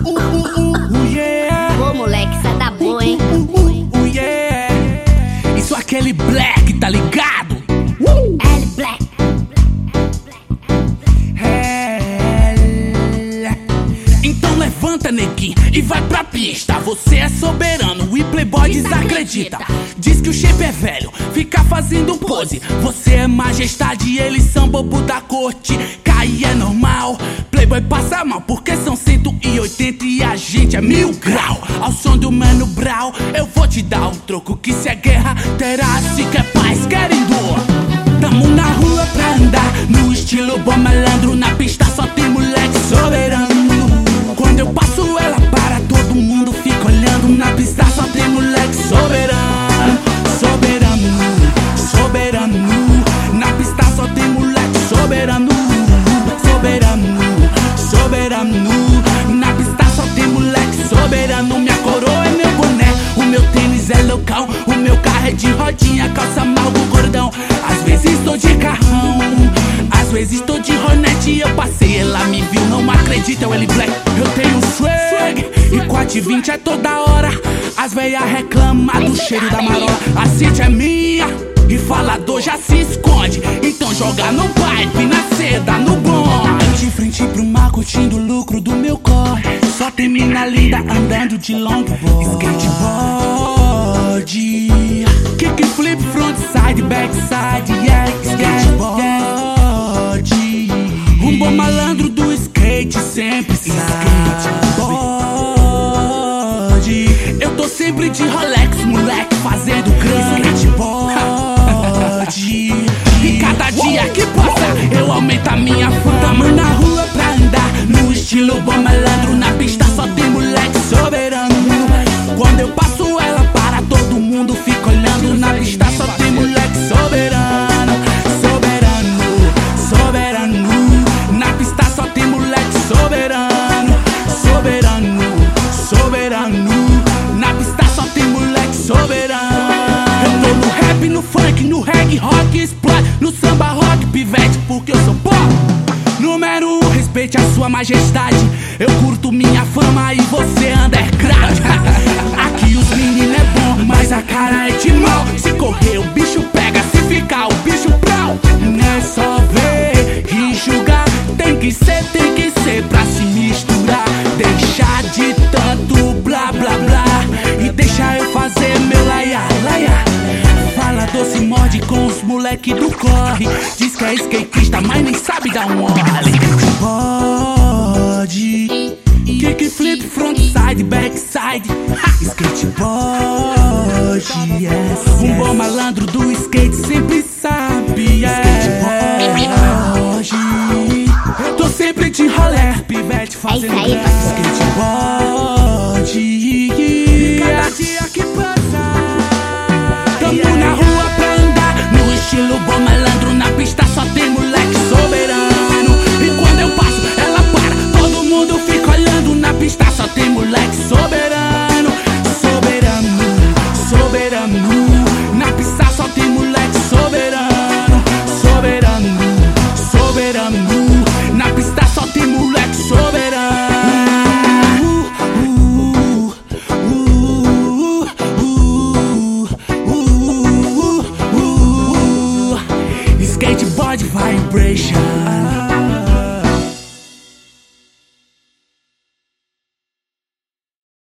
Yeah. Ô moleque, cê tá bom, hein? Yeah. Isso é aquele black, tá ligado? L Black. Então levanta, neguinho, e vai pra pista. Você é soberano e playboy desacredita. Diz que o shape é velho, fica fazendo pose. Você é majestade e eles são bobo da corte. Cair é normal, playboy passa mal, porque são 180 e a gente é 1000 grau. Ao som do Mano Brown, eu vou te dar um troco, que se é guerra terá, se quer paz, querem dor. Tamo na rua pra andar, no estilo bom malandro. Na pista só tem moleque soberano. Quando eu passo ela para, todo mundo fica olhando. Na pista só tem moleque soberano. Soberano, soberano. Na pista só tem moleque soberano. Soberano, soberano. Na pista só tem moleque soberano. Minha coroa é meu boné, o meu tênis é loucão. O meu carro é de rodinha, calça malgo gordão. Às vezes tô de carrão, às vezes tô de Hornet. Eu passei, ela me viu, não acredita, é o L Black. Eu tenho swag e 420 é toda hora. As véias reclamam do cheiro da marola. A city é minha e falador já se esconde. Então joga no pipe, na seda, no bonde. De frente pro mar, curtindo o lucro do meu corre. Só tem mina linda andando de longboard. Skateboard, kick flip, frontside, backside, yeah. Skateboard, um bom malandro do skate sempre sabe. Skateboard, eu tô sempre de Rolex, moleque, fazendo grana. Skateboard, e cada dia que passa eu aumento a minha fama. Tamo na rua pra andar, no estilo bom malandro. Na pista só tem moleque soberano. Quando eu passo ela para, todo mundo fica olhando. Na pista só tem moleque soberano. Soberano, soberano. Na pista só tem moleque soberano. Soberano, soberano. Na pista só tem moleque soberano. Eu tô no rap, no funk, no reggae, rock, explode. No samba, rock, pivete, porque eu sou pop. Número 1, respeite a sua majestade. Eu curto minha fama e você underground. Aqui os meninos é bom, mas a cara é de mal. Se correr o bicho pega, se ficar o bicho brau. Não é só ver e julgar, tem que ser pra se misturar. Deixar de tanto blá blá blá e deixa eu fazer meu laia, laia. Falador se morde com os moleque do corre. Diz que é skatista, mas nem sabe dar um olho. Skateboard, kick flip, frontside, backside. Skateboard, yes. Um bom malandro do skate sempre sabe, yeah. Skateboard, tô sempre de rolê, pivete fazendo grana. Skateboard, cada dia que passa tamo na rua pra andar, no estilo bom malandro. Na pista só tem moleque soberano. E quando eu passo, ela para, todo mundo fica olhando. Na pista só tem moleque soberano. Soberano, soberano. Na pista só tem moleque soberano. Soberano, soberano. Na pista só tem moleque soberano. Skateboard vibration.